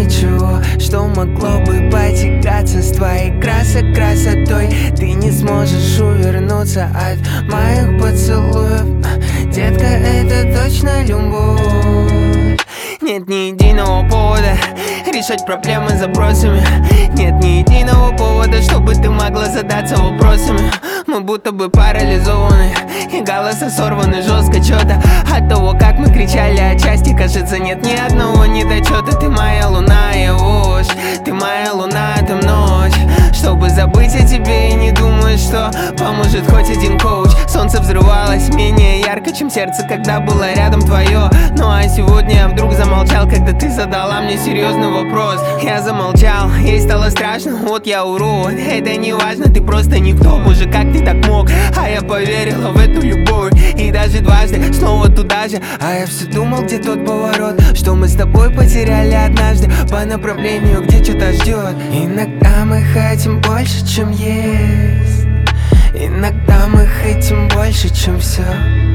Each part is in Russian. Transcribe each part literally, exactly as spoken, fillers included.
ничего, что могло бы потягаться с твоей красок красотой. Ты не сможешь увернуться от моих поцелуев. Детка, это точно любовь. Нет ни единого повода решать проблемы запросами. Нет ни единого повода, чтобы ты могла задаться вопросами. Мы будто бы парализованы, и голоса сорваны жестко чё-то от того, как мы кричали от счастья. Кажется, нет ни одного недочета. Ты моя луна и ложь, ты моя луна, ты ночь. Чтобы забыть о тебе и не думать, что поможет хоть один коуч. Солнце взрывалось менее ярко, чем сердце, когда было рядом твое. Ну а сегодня я вдруг замолчал, когда ты задала мне серьезный вопрос. Я замолчал, ей стало страшно, вот я урод. Это не важно, ты просто никто. Боже, как ты так мог? А я поверила в эту любовь, и даже дважды снова туда же. А я все думал, где тот поворот, что мы с тобой потеряли однажды по направлению, где что-то ждет. Иногда мы хотим больше, чем есть. Иногда мы хотим больше, чем все.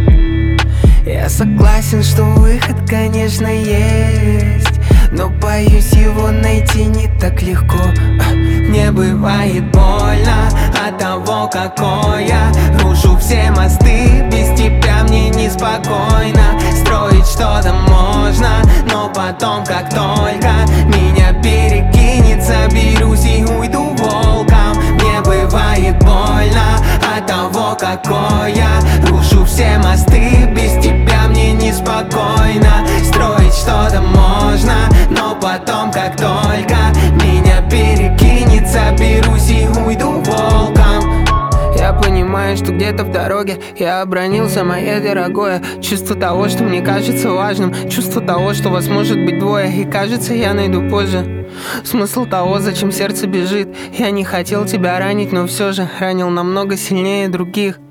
Я согласен, что выход, конечно, есть, но боюсь его найти не так легко. Мне бывает больно от того, какой я рушу все мосты. Без тебя мне неспокойно. Строить что-то можно, но потом, как только меня перекинет, соберусь и уйду волком. Мне бывает больно от того, какой я рушу все мосты. Без тебя мне неспокойно. Строить что-то можно, но потом, как только меня перекинет, соберусь и уйду волком. Я понимаю, что где-то в дороге я обронился, мое дорогое. Чувство того, что мне кажется важным, чувство того, что вас может быть двое, и кажется, я найду позже смысл того, зачем сердце бежит. Я не хотел тебя ранить, но все же ранил намного сильнее других.